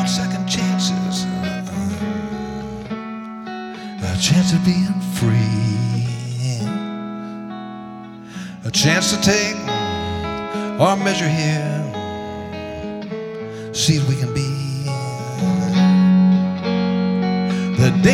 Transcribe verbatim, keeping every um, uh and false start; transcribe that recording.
want second chances, a chance of being free, a chance to take our measure here, see if we can be